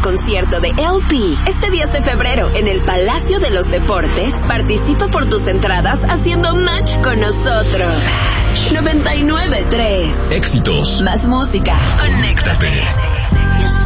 concierto de LP este 10 de febrero en el Palacio de los Deportes, participa por tus entradas haciendo match con nosotros. 99.3 Éxitos. Más música. Conéctate.